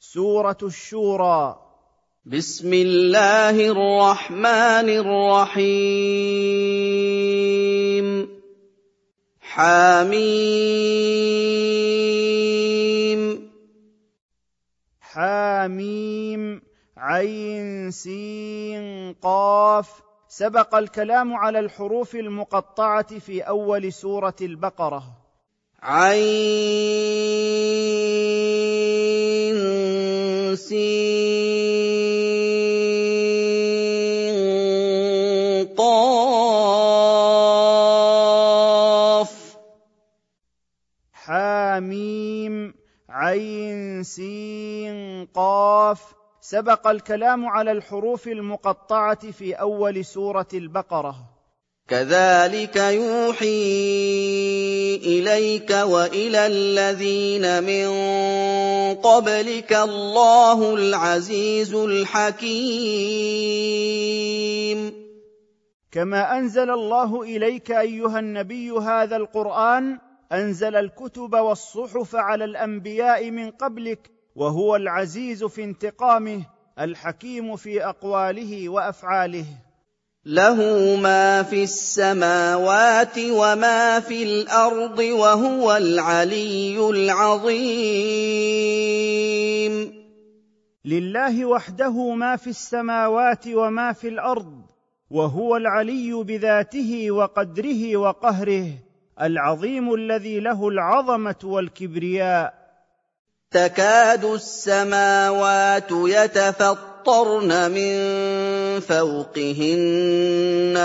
سورة الشورى. بسم الله الرحمن الرحيم. حميم. حميم عين سين قاف. سبق الكلام على الحروف المقطعة في أول سورة البقرة. عين سين قاف. حميم عين سين قاف. سبق الكلام على الحروف المقطعة في أول سورة البقرة. كذلك يوحي إليك وإلى الذين من قبلك الله العزيز الحكيم. كما أنزل الله إليك أيها النبي هذا القرآن، أنزل الكتب والصحف على الأنبياء من قبلك، وهو العزيز في انتقامه، الحكيم في أقواله وأفعاله. له ما في السماوات وما في الأرض وهو العلي العظيم. لله وحده ما في السماوات وما في الأرض، وهو العلي بذاته وقدره وقهره، العظيم الذي له العظمة والكبرياء. تكاد السماوات يتفطرن من فوقهن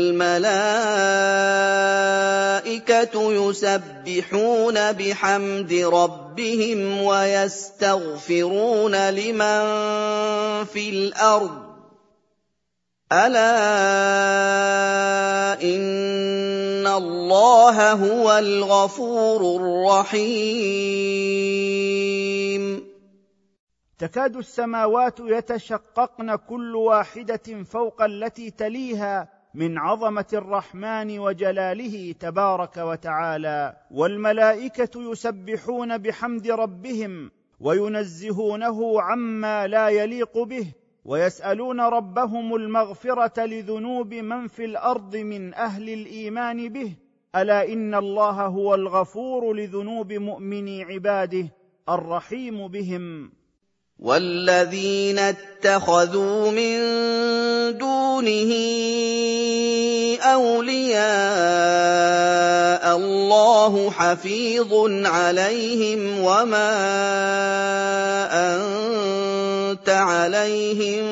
والملائكة يسبحون بحمد ربهم ويستغفرون لمن في الأرض ألا إن الله هو الغفور الرحيم. تكاد السماوات يتشققن كل واحدة فوق التي تليها من عظمة الرحمن وجلاله تبارك وتعالى، والملائكة يسبحون بحمد ربهم وينزهونه عما لا يليق به، ويسألون ربهم المغفرة لذنوب من في الأرض من أهل الإيمان به، ألا إن الله هو الغفور لذنوب مؤمني عباده الرحيم بهم. والذين اتخذوا من دونه أولياء الله حفيظ عليهم وما أنت عليهم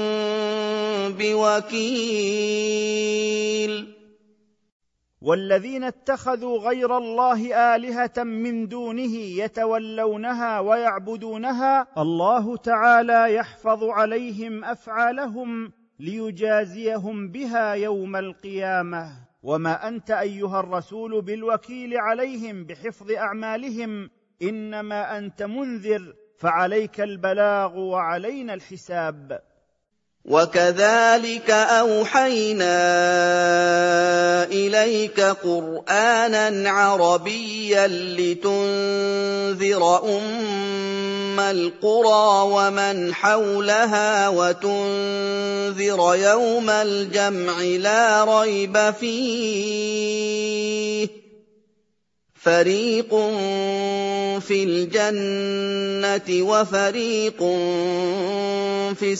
بوكيل. والذين اتخذوا غير الله آلهة من دونه يتولونها ويعبدونها، الله تعالى يحفظ عليهم أفعالهم ليجازيهم بها يوم القيامة، وما أنت أيها الرسول بالوكيل عليهم بحفظ أعمالهم، إنما أنت منذر، فعليك البلاغ وعلينا الحساب. وكذلك أوحينا إليك قرآنا عربيا لتنذر أم القرى ومن حولها وتنذر يوم الجمع لا ريب فيه فريق في الجنة وفريق في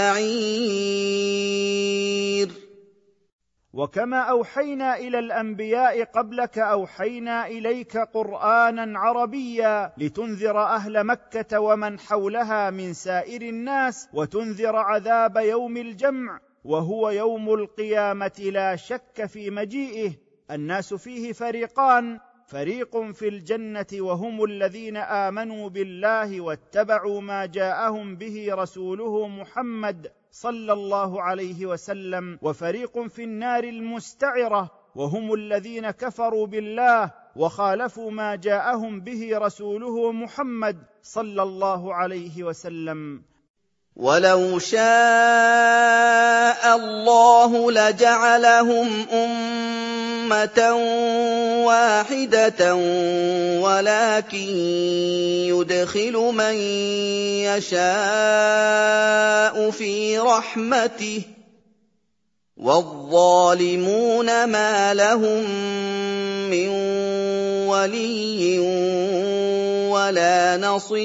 السعير. وكما أوحينا إلى الأنبياء قبلك أوحينا إليك قرآنا عربيا لتنذر أهل مكة ومن حولها من سائر الناس، وتنذر عذاب يوم الجمع، وهو يوم القيامة لا شك في مجيئه. الناس فيه فريقان، فريق في الجنة وهم الذين آمنوا بالله واتبعوا ما جاءهم به رسوله محمد صلى الله عليه وسلم، وفريق في النار المستعرة وهم الذين كفروا بالله وخالفوا ما جاءهم به رسوله محمد صلى الله عليه وسلم. ولو شاء الله لجعلهم واحدة ولكن يدخل من يشاء في رحمته والظالمون ما لهم من ولي ولا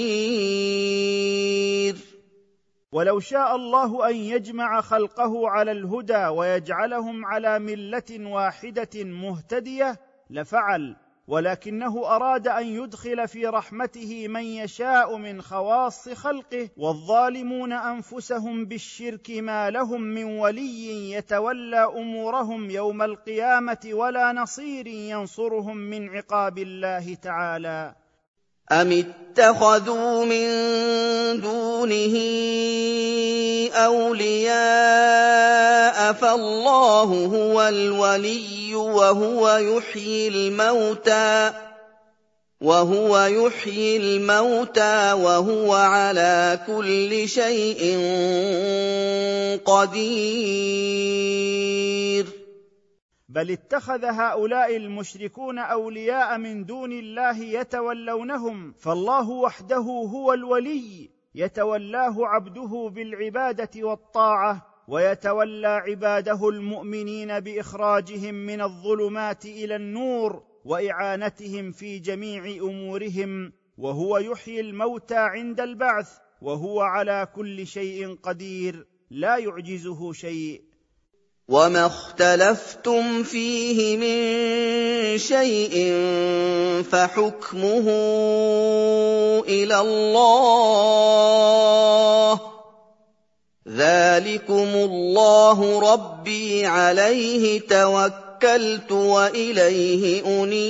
نصير. ولو شاء الله أن يجمع خلقه على الهدى ويجعلهم على ملة واحدة مهتدية لفعل، ولكنه أراد أن يدخل في رحمته من يشاء من خواص خلقه، والظالمون أنفسهم بالشرك ما لهم من ولي يتولى أمورهم يوم القيامة ولا نصير ينصرهم من عقاب الله تعالى. أم اتخذوا من دونه أولياء فالله هو الولي وهو يحيي الموتى وهو على كل شيء قدير. بل اتخذ هؤلاء المشركون أولياء من دون الله يتولونهم، فالله وحده هو الولي يتولاه عبده بالعبادة والطاعة، ويتولى عباده المؤمنين بإخراجهم من الظلمات إلى النور وإعانتهم في جميع أمورهم، وهو يحيي الموتى عند البعث، وهو على كل شيء قدير لا يعجزه شيء. وما اختلفتم فيه من شيء فحكمه إلى الله، ذلكم الله ربي عليه توكلت وإليه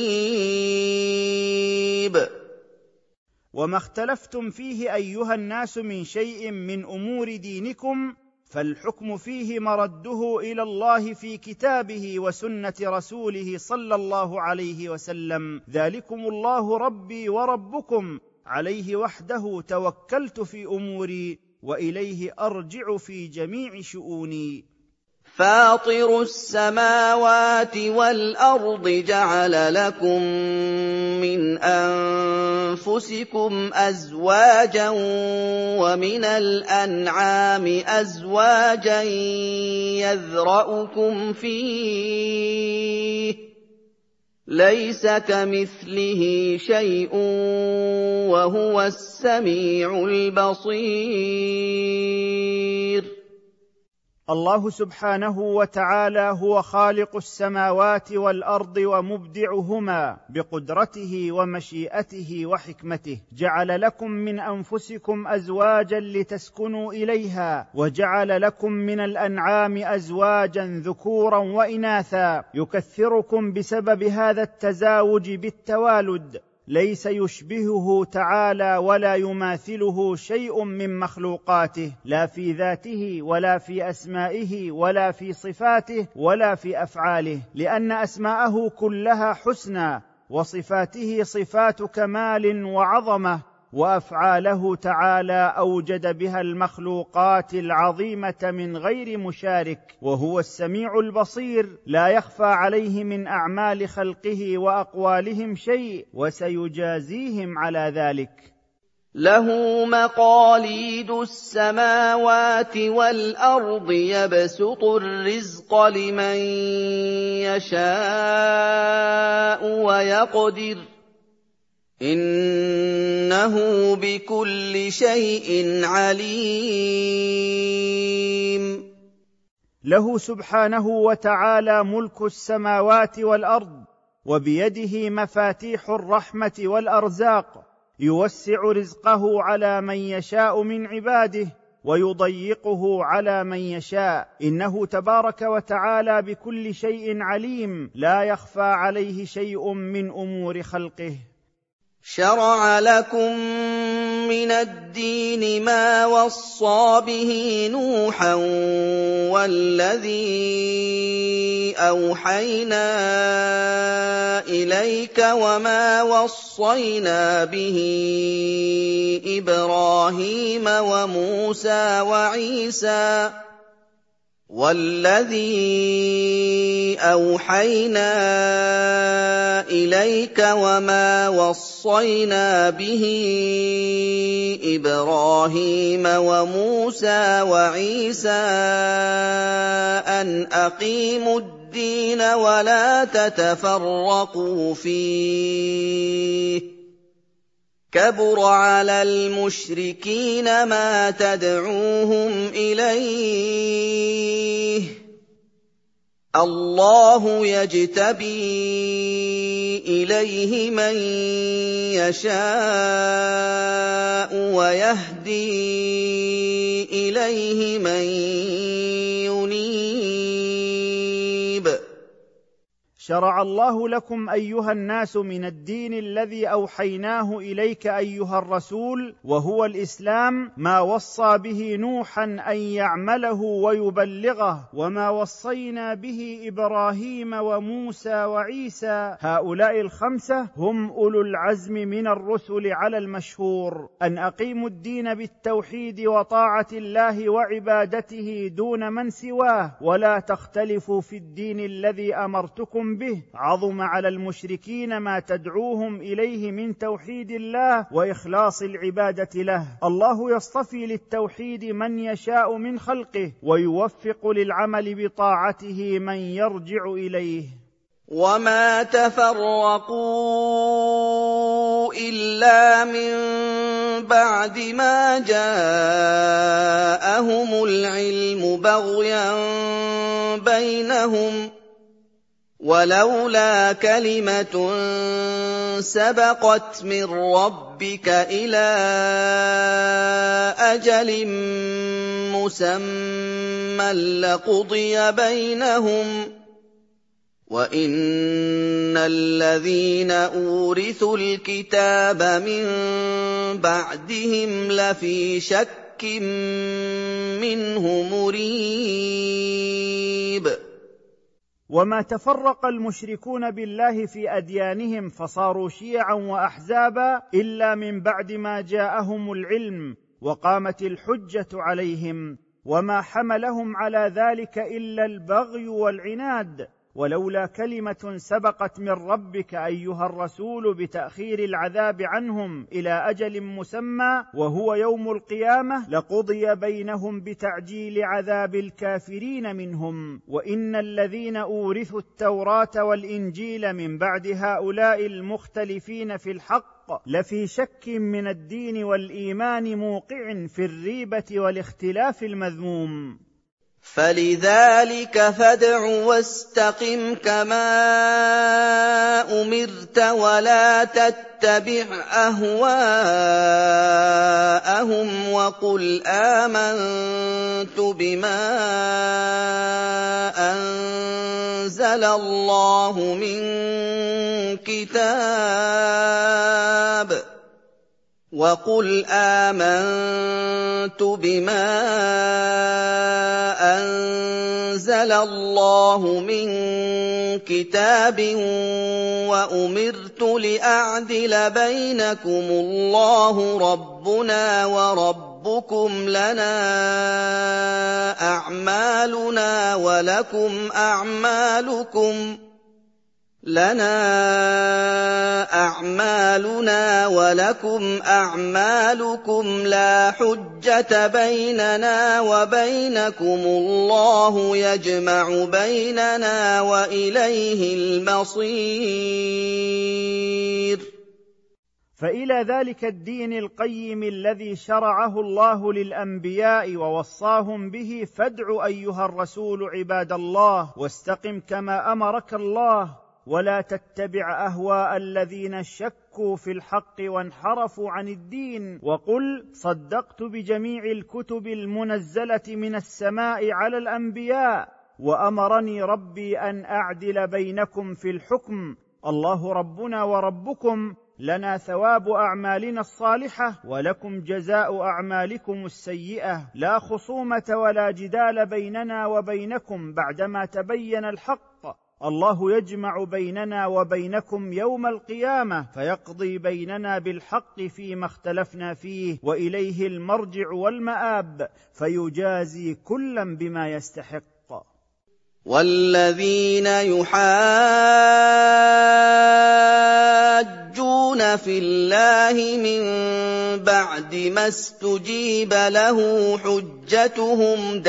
أنيب. وما اختلفتم فيه أيها الناس من شيء من أمور دينكم فالحكم فيه مرده إلى الله في كتابه وسنة رسوله صلى الله عليه وسلم، ذلكم الله ربي وربكم عليه وحده توكلت في أموري وإليه أرجع في جميع شؤوني. فاطر السماوات والأرض جعل لكم من أنفسكم أزواجا ومن الأنعام أزواجا يذرأكم فيه ليس كمثله شيء وهو السميع البصير. الله سبحانه وتعالى هو خالق السماوات والأرض ومبدعهما بقدرته ومشيئته وحكمته، جعل لكم من أنفسكم أزواجا لتسكنوا إليها، وجعل لكم من الأنعام أزواجا ذكورا وإناثا، يكثركم بسبب هذا التزاوج بالتوالد، ليس يشبهه تعالى ولا يماثله شيء من مخلوقاته، لا في ذاته ولا في أسمائه ولا في صفاته ولا في أفعاله، لأن أسماءه كلها حسنى، وصفاته صفات كمال وعظمة، وأفعاله تعالى أوجد بها المخلوقات العظيمة من غير مشارك، وهو السميع البصير، لا يخفى عليه من أعمال خلقه وأقوالهم شيء، وسيجازيهم على ذلك. له مقاليد السماوات والأرض يبسط الرزق لمن يشاء ويقدر إنه بكل شيء عليم. له سبحانه وتعالى ملك السماوات والأرض، وبيده مفاتيح الرحمة والأرزاق، يوسع رزقه على من يشاء من عباده ويضيقه على من يشاء، إنه تبارك وتعالى بكل شيء عليم، لا يخفى عليه شيء من أمور خلقه. شرع لكم من الدين ما وصى به نوحا والذي أوحينا إليك وما وصينا به إبراهيم وموسى وعيسى وَالَّذِي أَوْحَيْنَا إِلَيْكَ وَمَا وَصَّيْنَا بِهِ إِبْرَاهِيمَ وَمُوسَىٰ وَعِيسَىٰ أَنْ أَقِيمُوا الدِّينَ وَلَا تَتَفَرَّقُوا فِيهِ ۚ كَبُرَ عَلَى الْمُشْرِكِينَ مَا تَدْعُوهُمْ إِلَيْهِ ۚ اللَّهُ يَجْتَبِي إِلَيْهِ مَن يَشَاءُ وَيَهْدِي إِلَيْهِ مَن يُنِيبُ. شرع الله لكم أيها الناس من الدين الذي أوحيناه إليك أيها الرسول، وهو الإسلام، ما وصى به نوحا أن يعمله ويبلغه، وما وصينا به إبراهيم وموسى وعيسى. هؤلاء الخمسة هم أولو العزم من الرسل على المشهور، أن أقيموا الدين بالتوحيد وطاعة الله وعبادته دون من سواه، ولا تختلفوا في الدين الذي أمرتكم به. عظم على المشركين ما تدعوهم إليه من توحيد الله وإخلاص العبادة له. الله يصطفي للتوحيد من يشاء من خلقه، ويوفق للعمل بطاعته من يرجع إليه. وَمَا تَفَرَّقُوا إِلَّا مِن بَعْدِ مَا جَاءَهُمُ الْعِلْمُ بَغْيًا بَيْنَهُمْ ۚ وَلَوْلَا كَلِمَةٌ سَبَقَتْ مِن رَّبِّكَ إِلَىٰ أَجَلٍ مُّسَمًّى لَّقُضِيَ بَيْنَهُمْ ۚ وَإِنَّ الَّذِينَ أُورِثُوا الْكِتَابَ مِن بَعْدِهِمْ لَفِي شَكٍّ مِّنْهُ مُرِيبٍ. وما تفرق المشركون بالله في أديانهم فصاروا شيعا وأحزابا إلا من بعد ما جاءهم العلم وقامت الحجة عليهم، وما حملهم على ذلك إلا البغي والعناد. ولولا كلمة سبقت من ربك أيها الرسول بتأخير العذاب عنهم إلى أجل مسمى وهو يوم القيامة، لقضي بينهم بتعجيل عذاب الكافرين منهم. وإن الذين أورثوا التوراة والإنجيل من بعد هؤلاء المختلفين في الحق لفي شك من الدين والإيمان موقع في الريبة والاختلاف المذموم. فَلِذَٰلِكَ فَادْعُ وَاسْتَقِمْ كَمَا أُمِرْتَ وَلَا تَتَّبِعْ أَهْوَاءَهُمْ وَقُلْ آمَنتُ بِمَا أَنزَلَ اللَّهُ مِن كِتَابٍ وَأُمِرْتُ لِأَعْدِلَ بَيْنَكُمُ اللَّهُ رَبُّنَا وَرَبُّكُمْ لَنَا أَعْمَالُنَا وَلَكُمْ أَعْمَالُكُمْ لَا حُجَّةَ بَيْنَنَا وَبَيْنَكُمُ اللَّهُ يَجْمَعُ بَيْنَنَا وَإِلَيْهِ الْمَصِيرُ. فإلى ذلك الدين القيم الذي شرعه الله للأنبياء ووصاهم به فادع أيها الرسول عباد الله، واستقم كما أمرك الله، ولا تتبع أهواء الذين شكوا في الحق وانحرفوا عن الدين، وقل صدقت بجميع الكتب المنزلة من السماء على الأنبياء، وأمرني ربي أن أعدل بينكم في الحكم، الله ربنا وربكم، لنا ثواب أعمالنا الصالحة ولكم جزاء أعمالكم السيئة، لا خصومة ولا جدال بيننا وبينكم بعدما تبين الحق، الله يجمع بيننا وبينكم يوم القيامة فيقضي بيننا بالحق فيما اختلفنا فيه، وإليه المرجع والمآب فيجازي كلا بما يستحق. وَالَّذِينَ يُحَاجُّونَ فِي اللَّهِ مِن بَعْدِ مَا اسْتُجِيبَ لَهُ حُجَّتُهُمْ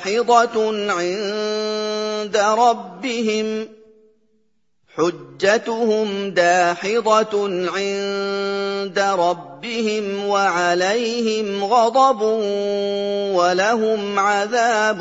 دَاحِضَةٌ عِندَ رَبِّهِمْ وَعَلَيْهِمْ غَضَبٌ وَلَهُمْ عَذَابٌ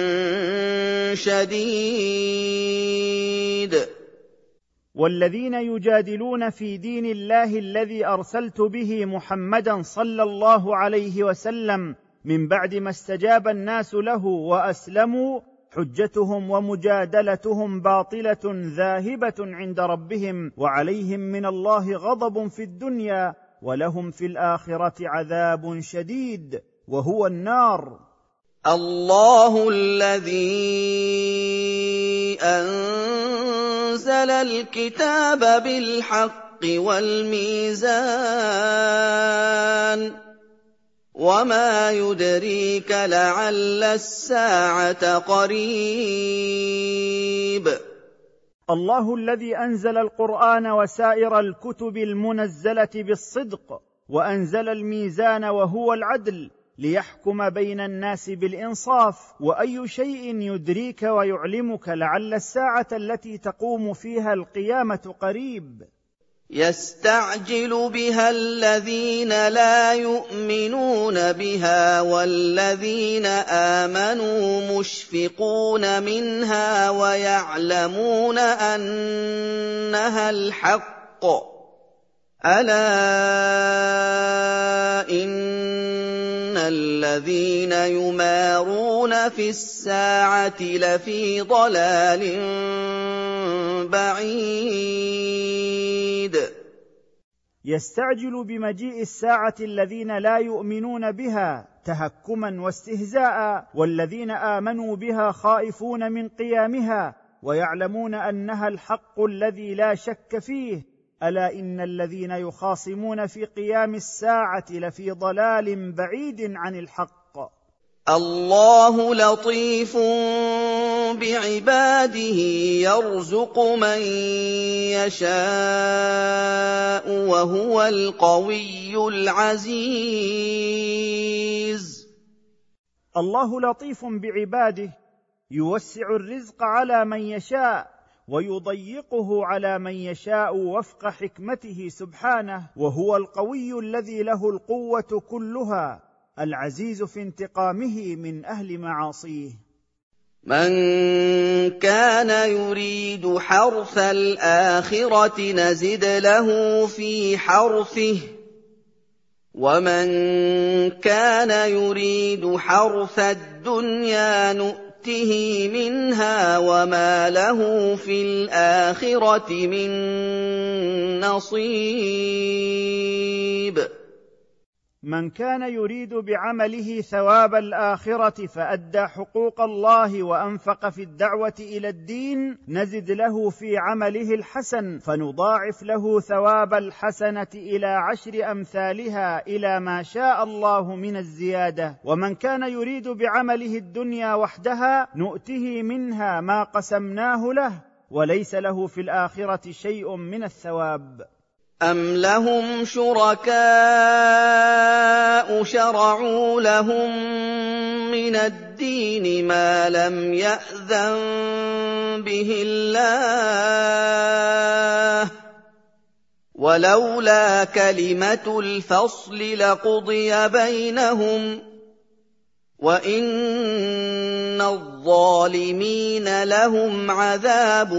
شَدِيدٌ. والذين يجادلون في دين الله الذي أرسلت به محمدا صلى الله عليه وسلم من بعد ما استجاب الناس له وأسلموا، حجتهم ومجادلتهم باطلة ذاهبة عند ربهم، وعليهم من الله غضب في الدنيا ولهم في الآخرة عذاب شديد وهو النار. الله الذي أنزل الكتاب بالحق والميزان، وما يدريك لعل الساعة قريب. الله الذي أنزل القرآن وسائر الكتب المنزلة بالصدق، وأنزل الميزان وهو العدل، ليحكم بين الناس بالإنصاف. وأي شيء يدريك ويعلمك لعل الساعة التي تقوم فيها القيامة قريب. يستعجل بها الذين لا يؤمنون بها، والذين آمنوا مشفقون منها ويعلمون أنها الحق. ألا إن الذين يمارون في الساعة لفي ضلال بعيد. يستعجل بمجيء الساعة الذين لا يؤمنون بها تهكما واستهزاء، والذين آمنوا بها خائفون من قيامها ويعلمون أنها الحق الذي لا شك فيه. ألا إن الذين يخاصمون في قيام الساعة لفي ضلال بعيد عن الحق. الله لطيف بعباده يرزق من يشاء وهو القوي العزيز. الله لطيف بعباده يوسع الرزق على من يشاء ويضيقه على من يشاء وفق حكمته سبحانه، وهو القوي الذي له القوة كلها، العزيز في انتقامه من أهل معاصيه. من كان يريد حرث الآخرة نزد له في حرثه، ومن كان يريد حرث الدنيا نؤته منها وما له في الآخرة من نصيب. من كان يريد بعمله ثواب الآخرة فأدى حقوق الله وأنفق في الدعوة إلى الدين، نزد له في عمله الحسن فنضاعف له ثواب الحسنة إلى 10 أمثالها إلى ما شاء الله من الزيادة. ومن كان يريد بعمله الدنيا وحدها نؤته منها ما قسمناه له، وليس له في الآخرة شيء من الثواب. أَمْ لَهُمْ شُرَكَاءُ شَرَعُوا لَهُم مِّنَ الدِّينِ مَا لَمْ يَأْذَن بِهِ اللَّهُ، وَلَوْلَا كَلِمَةُ الْفَصْلِ لَقُضِيَ بَيْنَهُمْ، وَإِنَّ الظَّالِمِينَ لَهُمْ عَذَابٌ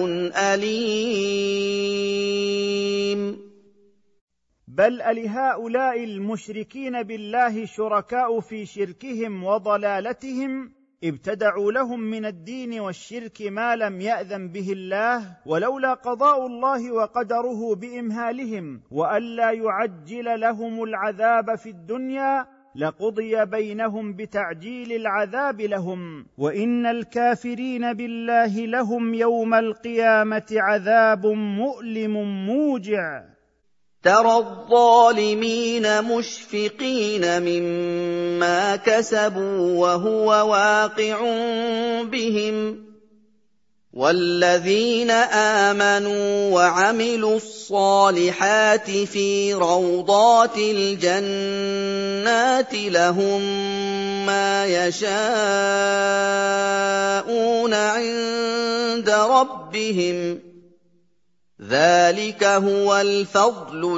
أَلِيمٌ. بل ألهؤلاء المشركين بالله شركاء في شركهم وضلالتهم ابتدعوا لهم من الدين والشرك ما لم يأذن به الله، ولولا قضاء الله وقدره بإمهالهم وألا يعجل لهم العذاب في الدنيا لقضي بينهم بتعجيل العذاب لهم، وإن الكافرين بالله لهم يوم القيامة عذاب مؤلم موجع. ترى الظالمين مشفقين مما كسبوا وهو واقع بهم، وَالَّذِينَ آمَنُوا وَعَمِلُوا الصَّالِحَاتِ فِي رَوْضَاتِ الْجَنَّاتِ لَهُم مَّا يَشَاءُونَ عِندَ رَبِّهِمْ ۚ ذَٰلِكَ هُوَ الْفَضْلُ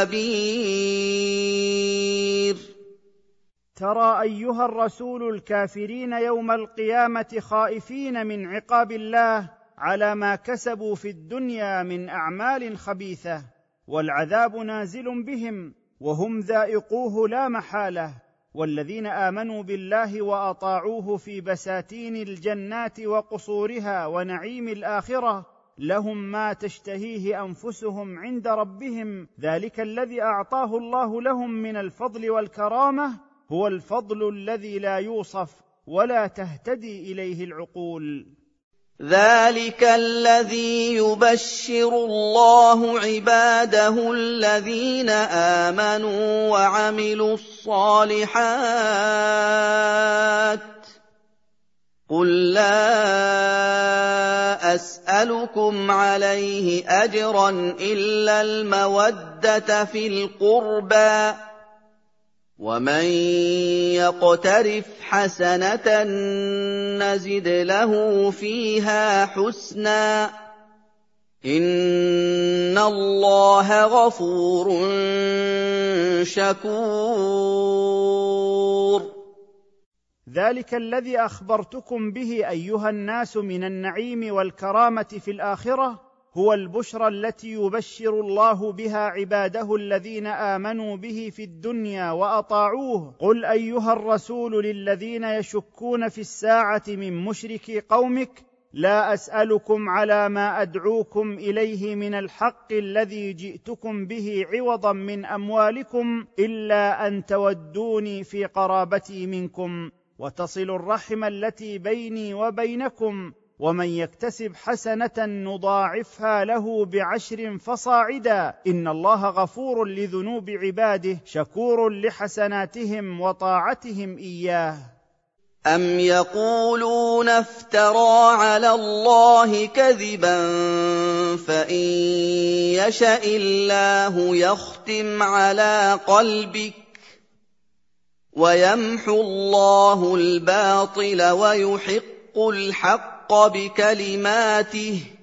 الْكَبِيرُ. ترى أيها الرسول الكافرين يوم القيامة خائفين من عقاب الله على ما كسبوا في الدنيا من أعمال خبيثة، والعذاب نازل بهم وهم ذائقوه لا محالة. والذين آمنوا بالله وأطاعوه في بساتين الجنات وقصورها ونعيم الآخرة لهم ما تشتهيه أنفسهم عند ربهم، ذلك الذي أعطاه الله لهم من الفضل والكرامة هو الفضل الذي لا يوصف ولا تهتدي إليه العقول. ذَلِكَ الَّذِي يُبَشِّرُ اللَّهُ عِبَادَهُ الَّذِينَ آمَنُوا وَعَمِلُوا الصَّالِحَاتِ ۗ قُل لَّا أَسْأَلُكُمْ عَلَيْهِ أَجْرًا إِلَّا الْمَوَدَّةَ فِي الْقُرْبَىٰ ۗ وَمَن يَقْتَرِفْ حَسَنَةً نَّزِدْ لَهُ فِيهَا حُسْنًا ۚ إِنَّ اللَّهَ غَفُورٌ شَكُورٌ. ذلك الذي أخبرتكم به أيها الناس من النعيم والكرامة في الآخرة هو البشرى التي يبشر الله بها عباده الذين آمنوا به في الدنيا وأطاعوه. قل أيها الرسول للذين يشكون في الساعة من مشركي قومك: لا أسألكم على ما أدعوكم إليه من الحق الذي جئتكم به عوضا من أموالكم، إلا أن تودوني في قرابتي منكم وتصلوا الرحم التي بيني وبينكم، ومن يكتسب حسنة نضاعفها له ب10 فصاعدا، إن الله غفور لذنوب عباده شكور لحسناتهم وطاعتهم إياه. أَمْ يَقُولُونَ افْتَرَىٰ عَلَى اللَّهِ كَذِبًا فَإِن يَشَإِ اللَّهُ يَخْتِمْ عَلَىٰ قَلْبِكَ وَيَمْحُ اللَّهُ الْبَاطِلَ وَيُحِقُّ الْحَقَّ بِكَلِمَاتِهِ ۚ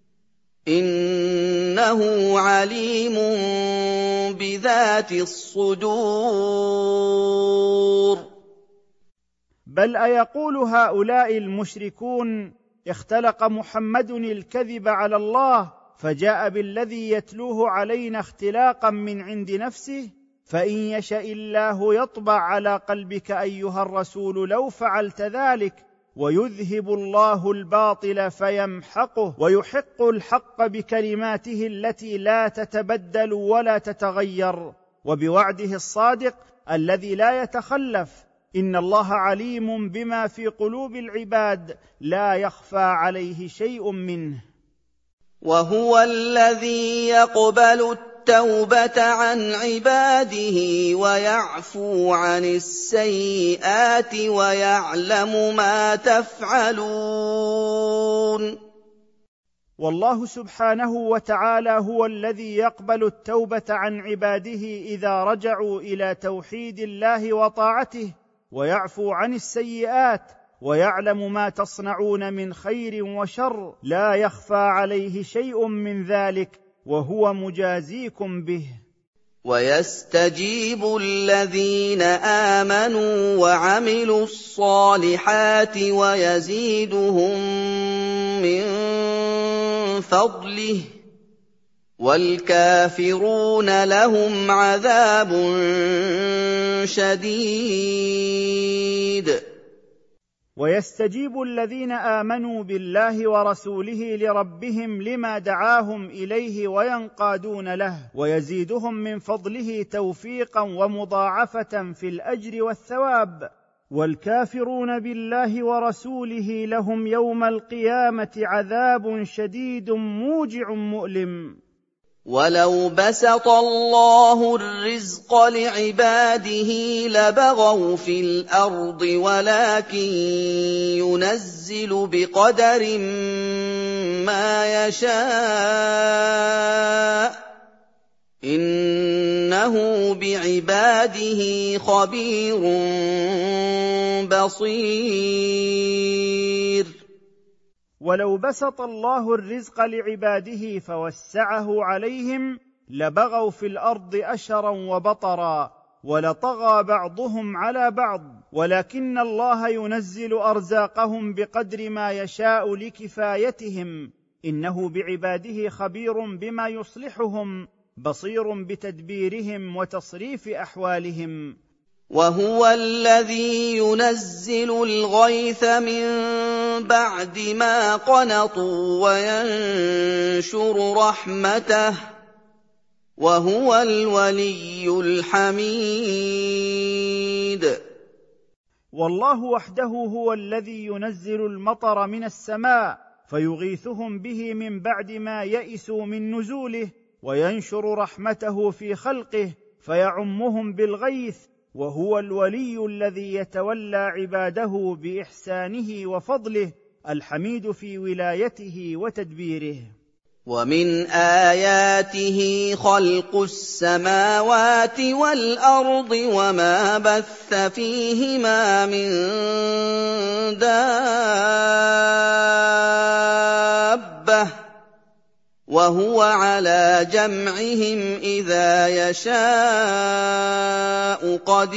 إِنَّهُ عَلِيمٌ بِذَاتِ الصُّدُورِ. بل أيقول هؤلاء المشركون: اختلق محمد الكذب على الله فجاء بالذي يتلوه علينا اختلاقا من عند نفسه؟ فإن يشأ الله يطبع على قلبك أيها الرسول لو فعلت ذلك، ويذهب الله الباطل فيمحقه ويحق الحق بكلماته التي لا تتبدل ولا تتغير، وبوعده الصادق الذي لا يتخلف. إن الله عليم بما في قلوب العباد لا يخفى عليه شيء منه. وهو الذي يقبل التوبة عن عباده ويعفو عن السيئات ويعلم ما تفعلون. والله سبحانه وتعالى هو الذي يقبل التوبة عن عباده إذا رجعوا إلى توحيد الله وطاعته، ويعفو عن السيئات، ويعلم ما تصنعون من خير وشر، لا يخفى عليه شيء من ذلك، وهو مجازيكم به. ويستجيب الذين آمنوا وعملوا الصالحات ويزيدهم من فضله، والكافرون لهم عذاب شديد. ويستجيب الذين آمنوا بالله ورسوله لربهم لما دعاهم إليه وينقادون له، ويزيدهم من فضله توفيقا ومضاعفة في الأجر والثواب. والكافرون بالله ورسوله لهم يوم القيامة عذاب شديد موجع مؤلم. وَلَوْ بَسَطَ اللَّهُ الرِّزْقَ لِعِبَادِهِ لَبَغَوْا فِي الْأَرْضِ وَلَٰكِن يُنَزِّلُ بِقَدَرٍ مَّا يَشَاءُ ۚ إِنَّهُ بِعِبَادِهِ خَبِيرٌ بَصِيرٌ. ولو بسط الله الرزق لعباده فوسعه عليهم لبغوا في الارض اشرا وبطرا ولطغى بعضهم على بعض، ولكن الله ينزل ارزاقهم بقدر ما يشاء لكفايتهم، انه بعباده خبير بما يصلحهم بصير بتدبيرهم وتصريف احوالهم. وَهُوَ الَّذِي يُنَزِّلُ الْغَيْثَ مِن بَعْدِ مَا قَنَطُوا وَيَنشُرُ رَحْمَتَهُ ۚ وَهُوَ الْوَلِيُّ الْحَمِيدُ. والله وحده هو الذي ينزل المطر من السماء فيغيثهم به من بعد ما يئسوا من نزوله، وينشر رحمته في خلقه فيعمهم بالغيث، وهو الولي الذي يتولى عباده باحسانه وفضله، الحميد في ولايته وتدبيره. وَمِنْ آيَاتِهِ خَلْقُ السَّمَاوَاتِ وَالْأَرْضِ وَمَا بَثَّ فِيهِمَا مِن دَابَّةٍ ۚ وَهُوَ عَلَىٰ جَمْعِهِمْ إِذَا يَشَاءُ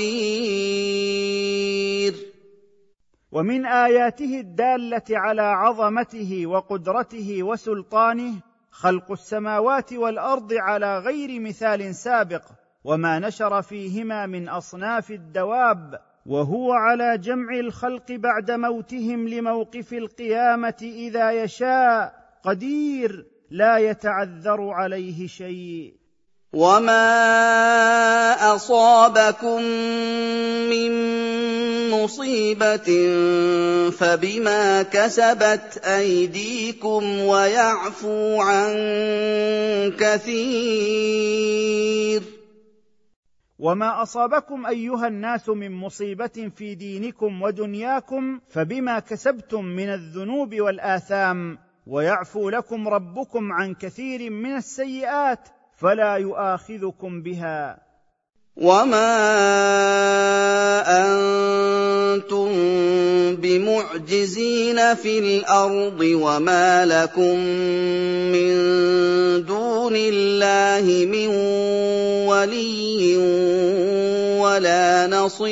قَدِيرٌ. ومن آياته الدالة على عظمته وقدرته وسلطانه خلق السماوات والأرض على غير مثال سابق، وما نشر فيهما من أصناف الدواب، وهو على جمع الخلق بعد موتهم لموقف القيامة إذا يشاء قدير، لا يتعذر عليه شيء. وَمَا أَصَابَكُم مِّن مُّصِيبَةٍ فَبِمَا كَسَبَتْ أَيْدِيكُمْ وَيَعْفُو عَن كَثِيرٍ. وما أصابكم أيها الناس من مصيبة في دينكم ودنياكم فبما كسبتم من الذنوب والآثام، ويعفو لكم ربكم عن كثير من السيئات فلا يؤاخذكم بها. وَمَا أَنتُم بِمُعْجِزِينَ فِي الْأَرْضِ وَمَا لَكُم مِّن دُونِ اللَّهِ مِن وَلِيٍّ وَلَا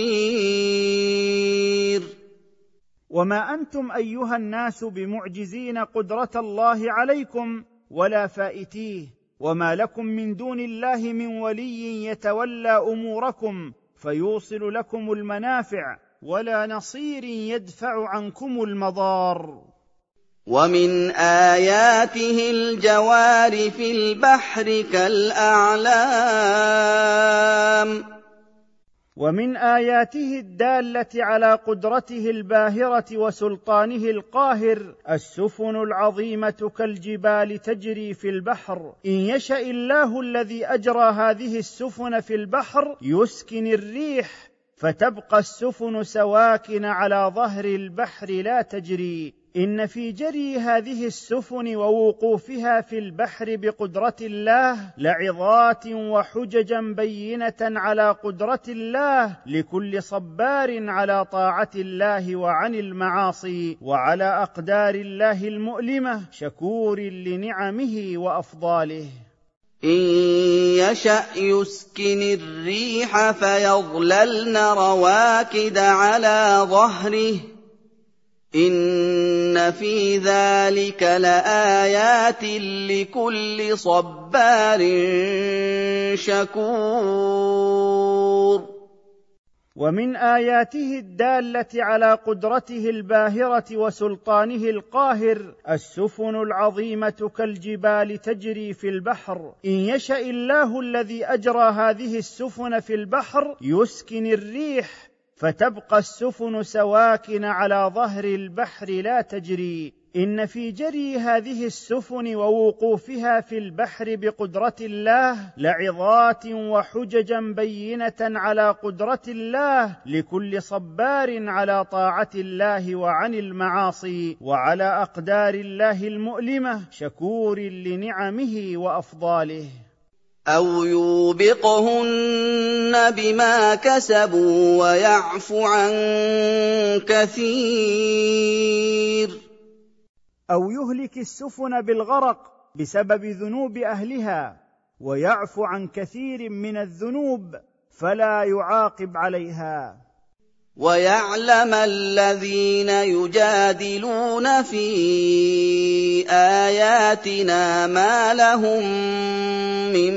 نَصِيرٍ. وما أنتم أيها الناس بمعجزين قدرة الله عليكم ولا فائتيه، وما لكم من دون الله من ولي يتولى أموركم فيوصل لكم المنافع، ولا نصير يدفع عنكم المضار. وَمِنْ آيَاتِهِ الْجَوَارِ فِي الْبَحْرِ كَالْأَعْلَامِ. ومن آياته الدالة على قدرته الباهرة وسلطانه القاهر السفن العظيمة كالجبال تجري في البحر، إن يشأ الله الذي أجرى هذه السفن في البحر يسكن الريح فتبقى السفن سواكن على ظهر البحر لا تجري، إن في جري هذه السفن ووقوفها في البحر بقدرة الله لعظات وحججا بينة على قدرة الله لكل صبار على طاعة الله وعن المعاصي، وعلى أقدار الله المؤلمة شكور لنعمه وأفضاله. إن يشأ يسكن الريح فيظللن رواكد على ظهره، إن في ذلك لآيات لكل صبار شكور. ومن آياته الدالة على قدرته الباهرة وسلطانه القاهر السفن العظيمة كالجبال تجري في البحر، إن يشأ الله الذي أجرى هذه السفن في البحر يسكن الريح فتبقى السفن سواكن على ظهر البحر لا تجري، إن في جري هذه السفن ووقوفها في البحر بقدرة الله لعظات وحججا بينة على قدرة الله لكل صبار على طاعة الله وعن المعاصي، وعلى أقدار الله المؤلمة شكور لنعمه وأفضاله. أَوْ يُوبِقْهُنَّ بِمَا كَسَبُوا وَيَعْفُ عَن كَثِيرٍ. أو يهلك السفن بالغرق بسبب ذنوب أهلها ويعفو عن كثير من الذنوب فلا يعاقب عليها. وَيَعْلَمَ الَّذِينَ يُجَادِلُونَ فِي آيَاتِنَا مَا لَهُم مِّن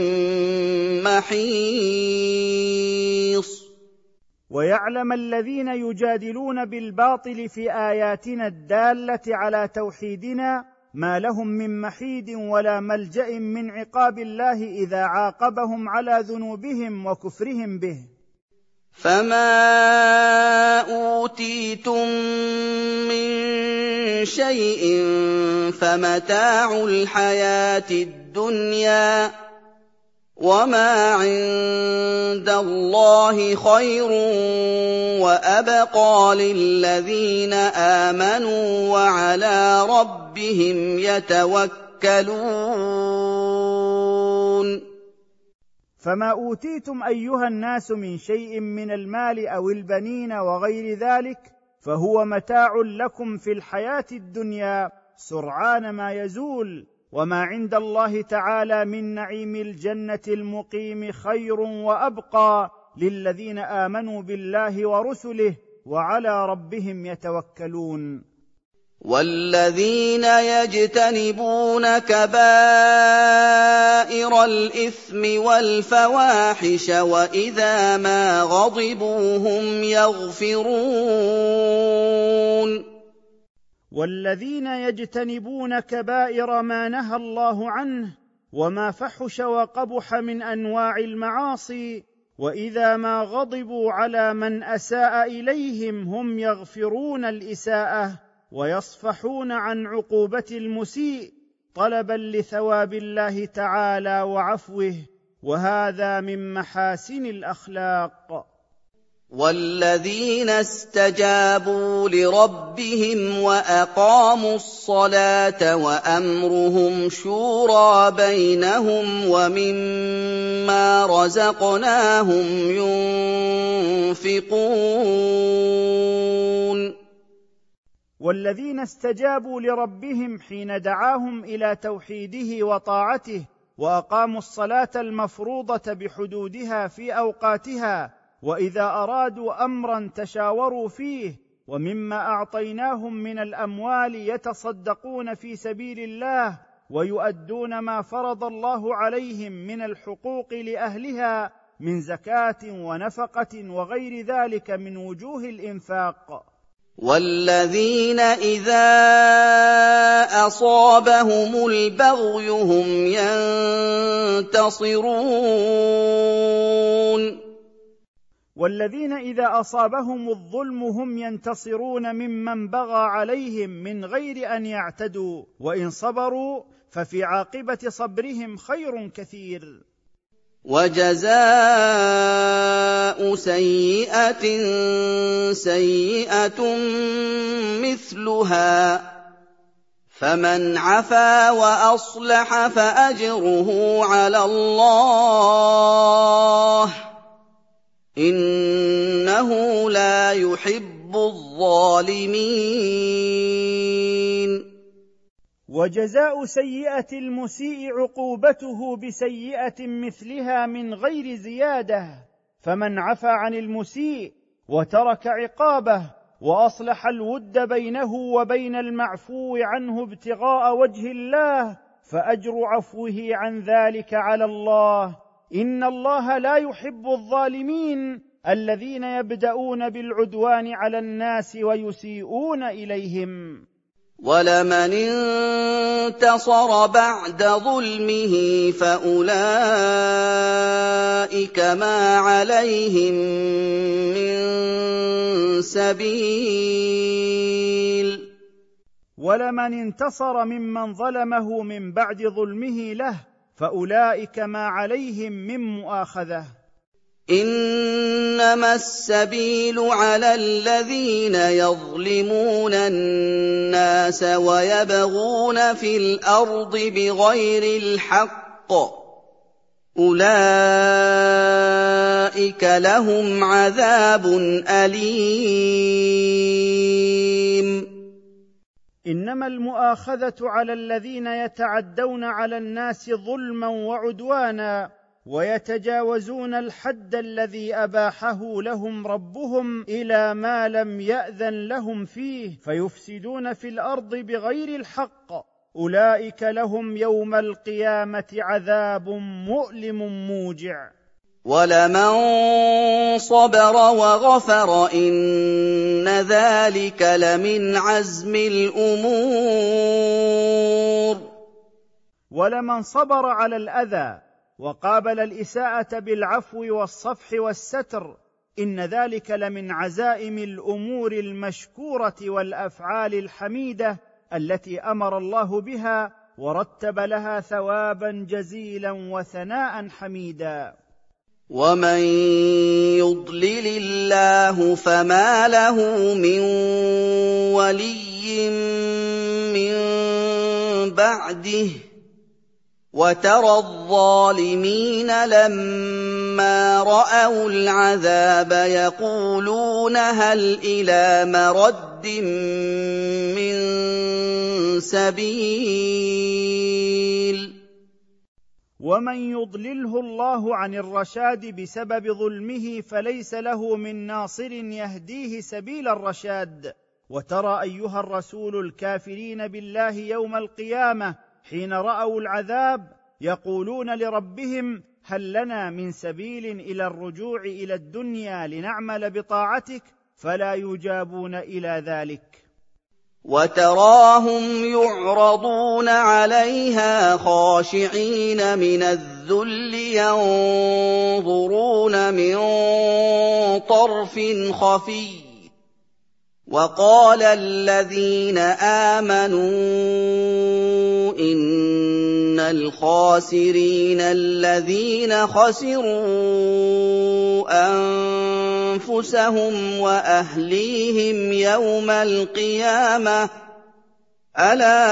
مَّحِيصٍ. ويعلم الذين يجادلون بالباطل في آياتنا الدالة على توحيدنا ما لهم من محيد ولا ملجأ من عقاب الله إذا عاقبهم على ذنوبهم وكفرهم به. فَمَا أُوتِيتُم مِّن شَيْءٍ فَمَتَاعُ الْحَيَاةِ الدُّنْيَا ۖ وَمَا عِندَ اللَّهِ خَيْرٌ وَأَبْقَىٰ لِلَّذِينَ آمَنُوا وَعَلَىٰ رَبِّهِمْ يَتَوَكَّلُونَ. فما أوتيتم أيها الناس من شيء من المال أو البنين وغير ذلك فهو متاع لكم في الحياة الدنيا سرعان ما يزول، وما عند الله تعالى من نعيم الجنة المقيم خير وأبقى للذين آمنوا بالله ورسله وعلى ربهم يتوكلون. وَالَّذِينَ يَجْتَنِبُونَ كَبَائِرَ الْإِثْمِ وَالْفَوَاحِشَ وَإِذَا مَا غَضِبُوا هُمْ يَغْفِرُونَ. والذين يجتنبون كبائر ما نهى الله عنه وما فحش وقبح من أنواع المعاصي، وإذا ما غضبوا على من أساء إليهم هم يغفرون الإساءة ويصفحون عن عقوبة المسيء طلبا لثواب الله تعالى وعفوه، وهذا من محاسن الأخلاق. وَالَّذِينَ اسْتَجَابُوا لِرَبِّهِمْ وَأَقَامُوا الصَّلَاةَ وَأَمْرُهُمْ شُورَىٰ بَيْنَهُمْ وَمِمَّا رَزَقْنَاهُمْ يُنفِقُونَ. والذين استجابوا لربهم حين دعاهم إلى توحيده وطاعته وأقاموا الصلاة المفروضة بحدودها في أوقاتها، وإذا أرادوا أمرا تشاوروا فيه، ومما أعطيناهم من الأموال يتصدقون في سبيل الله ويؤدون ما فرض الله عليهم من الحقوق لأهلها من زكاة ونفقة وغير ذلك من وجوه الإنفاق. وَالَّذِينَ إِذَا أَصَابَهُمُ الْبَغْيُ هُمْ يَنتَصِرُونَ. والذين إذا أصابهم الظلم هم ينتصرون ممن بغى عليهم من غير أن يعتدوا، وإن صبروا ففي عاقبة صبرهم خير كثير. وَجَزَاءُ سَيِّئَةٍ سَيِّئَةٌ مِّثْلُهَا ۖ فَمَنْ عَفَا وَأَصْلَحَ فَأَجْرُهُ عَلَى اللَّهِ ۚ إِنَّهُ لَا يُحِبُّ الظَّالِمِينَ. وجزاء سيئة المسيء عقوبته بسيئة مثلها من غير زيادة، فمن عفا عن المسيء وترك عقابه وأصلح الود بينه وبين المعفو عنه ابتغاء وجه الله فأجر عفوه عن ذلك على الله، إن الله لا يحب الظالمين الذين يبدأون بالعدوان على الناس ويسيئون إليهم. وَلَمَنِ انتَصَرَ بَعْدَ ظُلْمِهِ فَأُولَٰئِكَ مَا عَلَيْهِم مِّن سَبِيلٍ. ولمن انتصر ممن ظلمه من بعد ظلمه له فأولئك ما عليهم من مؤاخذة. إنما السبيل على الذين يظلمون الناس ويبغون في الأرض بغير الحق أولئك لهم عذاب أليم. إنما المؤاخذة على الذين يتعدون على الناس ظلما وعدوانا ويتجاوزون الحد الذي أباحه لهم ربهم إلى ما لم يأذن لهم فيه فيفسدون في الأرض بغير الحق أولئك لهم يوم القيامة عذاب مؤلم موجع. ولمن صبر وغفر إن ذلك لمن عزم الأمور. ولمن صبر على الأذى وقابل الإساءة بالعفو والصفح والستر إن ذلك لمن عزائم الأمور المشكورة والأفعال الحميدة التي أمر الله بها ورتب لها ثوابا جزيلا وثناء حميدا. ومن يضلل الله فما له من ولي من بعده وترى الظالمين لما رأوا العذاب يقولون هل إلى مرد من سبيل. ومن يضلله الله عن الرشاد بسبب ظلمه فليس له من ناصر يهديه سبيل الرشاد. وترى أيها الرسول الكافرين بالله يوم القيامة حين رأوا العذاب يقولون لربهم هل لنا من سبيل إلى الرجوع إلى الدنيا لنعمل بطاعتك فلا يجابون إلى ذلك. وتراهم يعرضون عليها خاشعين من الذل ينظرون من طرف خفي وقال الذين آمنوا إن الخاسرين الذين خسروا أنفسهم وأهليهم يوم القيامة ألا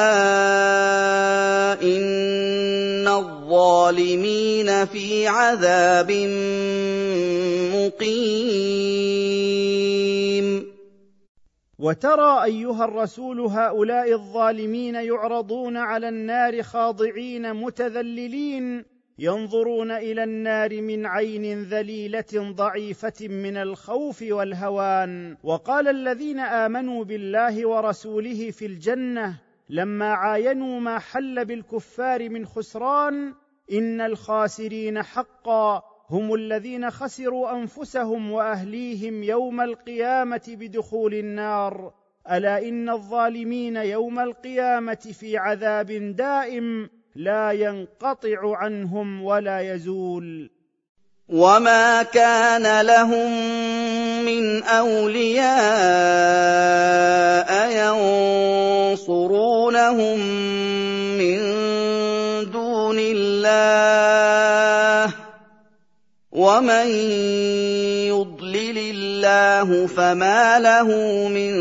إن الظالمين في عذاب مقيم. وترى أيها الرسول هؤلاء الظالمين يعرضون على النار خاضعين متذللين ينظرون إلى النار من عين ذليلة ضعيفة من الخوف والهوان. وقال الذين آمنوا بالله ورسوله في الجنة لما عاينوا ما حل بالكفار من خسران إن الخاسرين حقا هم الذين خسروا أنفسهم وأهليهم يوم القيامة بدخول النار ألا إن الظالمين يوم القيامة في عذاب دائم لا ينقطع عنهم ولا يزول. وما كان لهم من أولياء ينصرونهم من دون الله ومن يضلل الله فما له من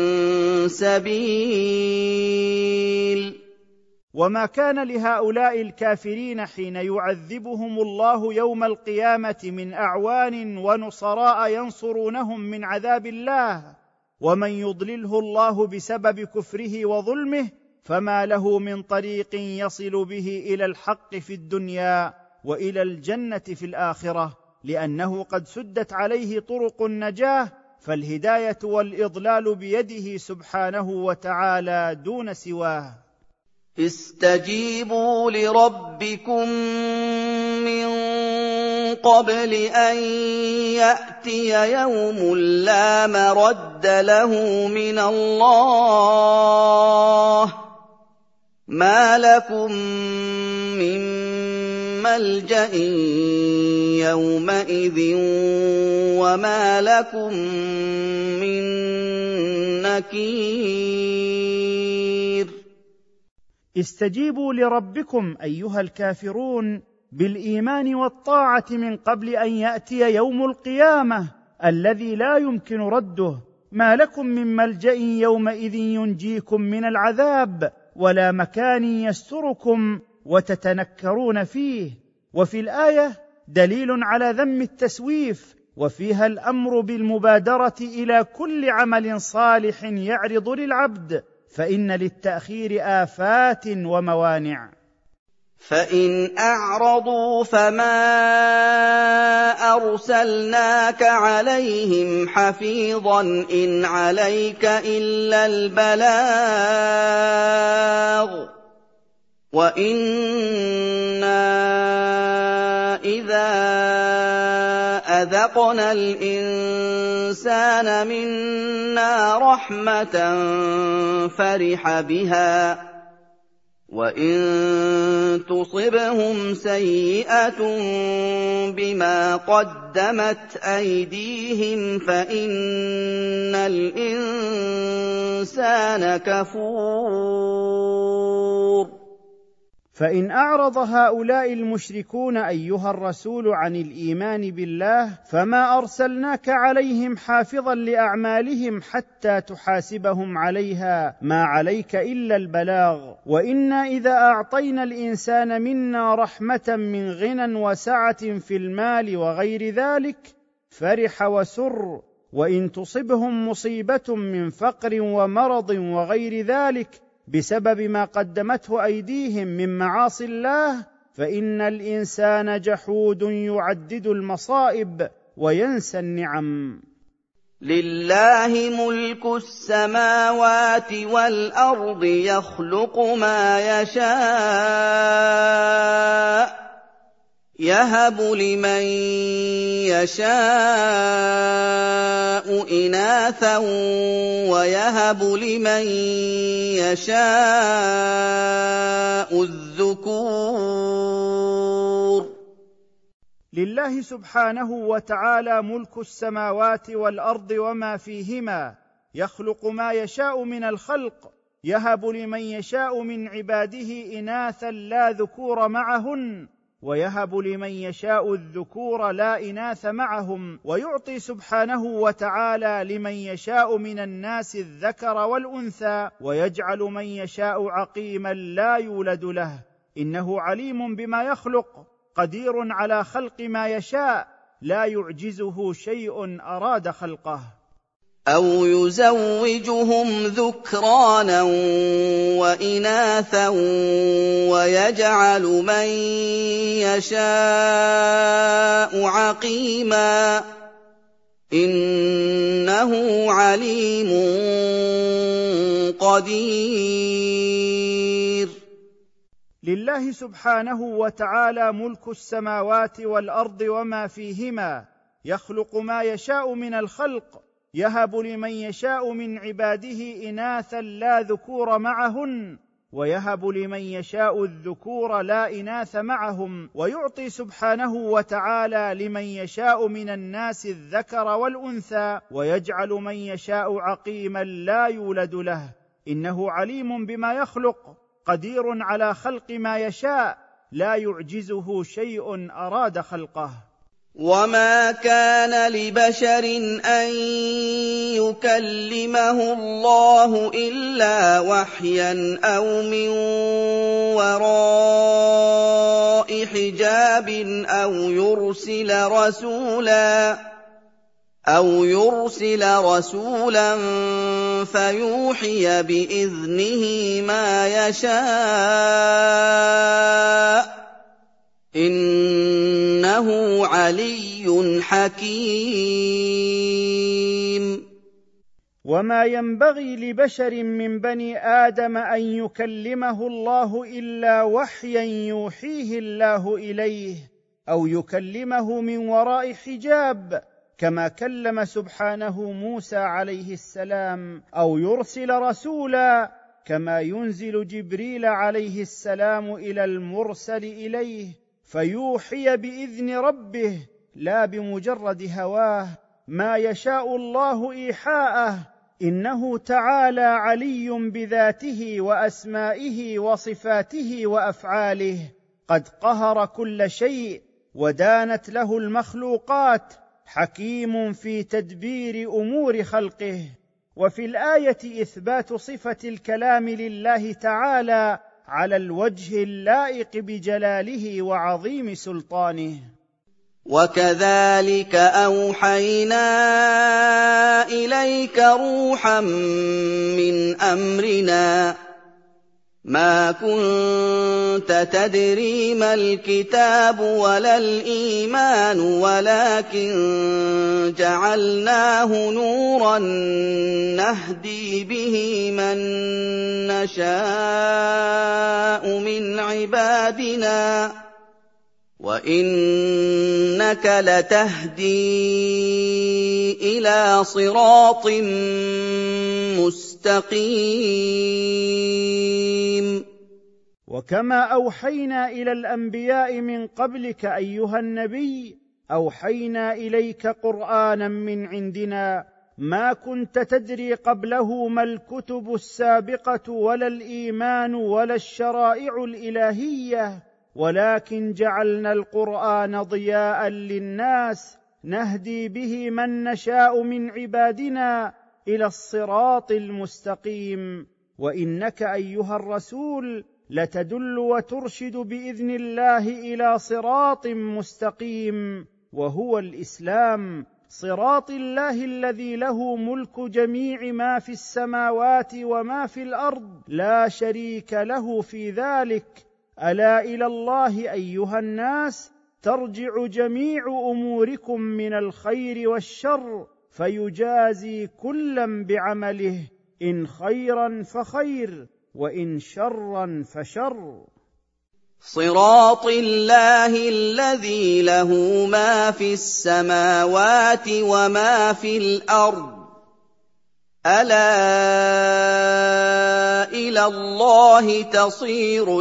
سبيل. وما كان لهؤلاء الكافرين حين يعذبهم الله يوم القيامة من أعوان ونصراء ينصرونهم من عذاب الله ومن يضلله الله بسبب كفره وظلمه فما له من طريق يصل به إلى الحق في الدنيا وإلى الجنة في الآخرة لأنه قد سدت عليه طرق النجاة فالهداية والإضلال بيده سبحانه وتعالى دون سواه. استجيبوا لربكم من قبل أن يأتي يوم لا مرد له من الله ما لكم من ملجأ يومئذ وما لكم من نكير استجيبوا لربكم أيها الكافرون بالإيمان والطاعة من قبل أن يأتي يوم القيامة الذي لا يمكن رده، ما لكم من ملجأ يومئذ ينجيكم من العذاب ولا مكان يستركم وتتنكرون فيه. وفي الآية دليل على ذم التسويف، وفيها الأمر بالمبادرة إلى كل عمل صالح يعرض للعبد، فإن للتأخير آفات وموانع. فإن أعرضوا فما أرسلناك عليهم حفيظا إن عليك إلا البلاغ وإنا إذا أذقنا الإنسان منا رحمة فرح بها وإن تصبهم سيئة بما قدمت أيديهم فإن الإنسان كفور. فإن أعرض هؤلاء المشركون أيها الرسول عن الإيمان بالله فما أرسلناك عليهم حافظا لأعمالهم حتى تحاسبهم عليها، ما عليك إلا البلاغ. وإنا إذا أعطينا الإنسان منا رحمة من غنى وسعة في المال وغير ذلك فرح وسر، وإن تصبهم مصيبة من فقر ومرض وغير ذلك بسبب ما قدمته أيديهم من معاصي الله فإن الإنسان جحود يعدد المصائب وينسى النعم. لله ملك السماوات والأرض يخلق ما يشاء يهب لمن يشاء إناثا ويهب لمن يشاء الذكور. لله سبحانه وتعالى ملك السماوات والأرض وما فيهما، يخلق ما يشاء من الخلق، يهب لمن يشاء من عباده إناثا لا ذكور معهن، ويهب لمن يشاء الذكور لا إناث معهم، ويعطي سبحانه وتعالى لمن يشاء من الناس الذكر والأنثى، ويجعل من يشاء عقيما لا يولد له، إنه عليم بما يخلق قدير على خلق ما يشاء لا يعجزه شيء أراد خلقه. أَوْ يُزَوِّجُهُمْ ذُكْرَانًا وَإِنَاثًا وَيَجْعَلُ مَن يَشَاءُ عَقِيمًا إِنَّهُ عَلِيمٌ قَدِيرٌ. لله سبحانه وتعالى ملك السماوات والأرض وما فيهما، يخلق ما يشاء من الخلق، يهب لمن يشاء من عباده إناثا لا ذكور معهن، ويهب لمن يشاء الذكور لا إناث معهم، ويعطي سبحانه وتعالى لمن يشاء من الناس الذكر والأنثى، ويجعل من يشاء عقيما لا يولد له، إنه عليم بما يخلق قدير على خلق ما يشاء لا يعجزه شيء أراد خلقه. وَمَا كَانَ لِبَشَرٍ أَن يُكَلِّمَهُ اللَّهُ إِلَّا وَحْيًا أَوْ مِن وَرَاءِ حِجَابٍ أَوْ يُرْسِلَ رَسُولًا فَيُوحِيَ بِإِذْنِهِ مَا يَشَاءُ إِنَّهُ عَلِيٌّ حَكِيمٌ. وما ينبغي لبشر من بني آدم أن يكلمه الله إلا وحيا يوحيه الله إليه، أو يكلمه من وراء حجاب كما كلم سبحانه موسى عليه السلام، أو يرسل رسولا كما ينزل جبريل عليه السلام إلى المرسل إليه فيوحي بإذن ربه لا بمجرد هواه، ما يشاء الله إيحاءه إنه تعالى علي بذاته وأسمائه وصفاته وأفعاله، قد قهر كل شيء ودانت له المخلوقات، حكيم في تدبير أمور خلقه. وفي الآية إثبات صفة الكلام لله تعالى على الوجه اللائق بجلاله وعظيم سلطانه. وكذلك أوحينا إليك روحا من أمرنا ما كنت تدري ما الكتاب ولا الإيمان ولكن جعلناه نورا نهدي به من نشاء من عبادنا وإنك لتهدي إلى صراط مستقيم. وكما أوحينا إلى الأنبياء من قبلك أيها النبي، أوحينا إليك قرآنا من عندنا ما كنت تدري قبله ما الكتب السابقة ولا الإيمان ولا الشرائع الإلهية، ولكن جعلنا القرآن ضياء للناس نهدي به من نشاء من عبادنا إلى الصراط المستقيم. وإنك أيها الرسول لتدل وترشد بإذن الله إلى صراط مستقيم، وهو الإسلام، صراط الله الذي له ملك جميع ما في السماوات وما في الأرض، لا شريك له في ذلك. ألا إلى الله أيها الناس ترجع جميع أموركم من الخير والشر، فيجازي كلا بعمله، إن خيرا فخير وإن شرا فشر. صراط الله الذي له ما في السماوات وما في الأرض، ألا إلى الله تصير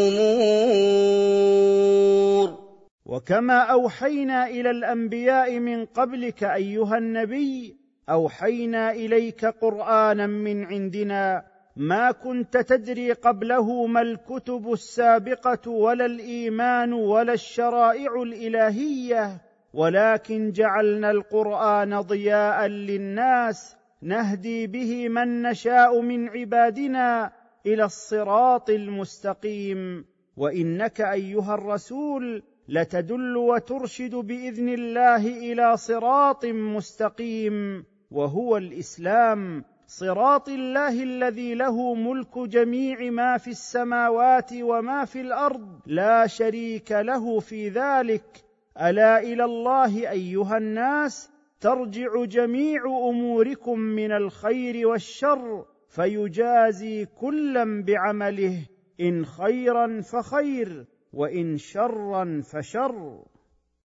الأمور. وكما أوحينا إلى الأنبياء من قبلك أيها النبي، أوحينا إليك قرآنا من عندنا ما كنت تدري قبله ما الكتب السابقة ولا الإيمان ولا الشرائع الإلهية، ولكن جعلنا القرآن ضياء للناس نهدي به من نشاء من عبادنا إلى الصراط المستقيم. وإنك أيها الرسول لتدل وترشد بإذن الله إلى صراط مستقيم، وهو الإسلام، صراط الله الذي له ملك جميع ما في السماوات وما في الأرض، لا شريك له في ذلك. ألا إلى الله أيها الناس ترجع جميع أموركم من الخير والشر، فيجازي كلا بعمله، إن خيرا فخير وإن شرا فشر.